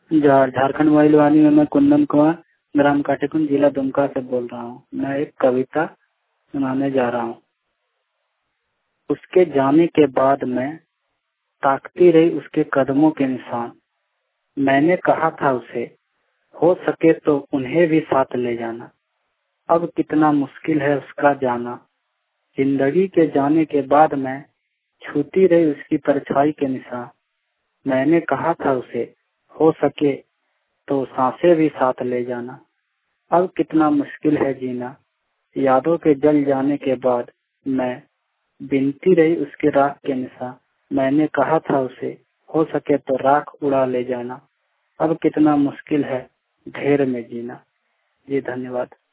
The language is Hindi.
झारखंड मोबाइल वाणी में मैं कुंदन कुमार ग्राम काटेकुंड जिला दुमका से बोल रहा हूँ। मैं एक कविता सुनाने जा रहा हूँ। उसके जाने के बाद मैं ताकती रही उसके कदमों के निशान। मैंने कहा था उसे हो सके तो उन्हें भी साथ ले जाना। अब कितना मुश्किल है उसका जाना। जिंदगी के जाने के बाद मैं छूती रही उसकी परछाई के निशान। मैंने कहा था उसे हो सके तो सांसें भी साथ ले जाना। अब कितना मुश्किल है जीना। यादों के जल जाने के बाद मैं बिनती रही उसके राख के निशान। मैंने कहा था उसे हो सके तो राख उड़ा ले जाना। अब कितना मुश्किल है ढेर में जीना। जी धन्यवाद।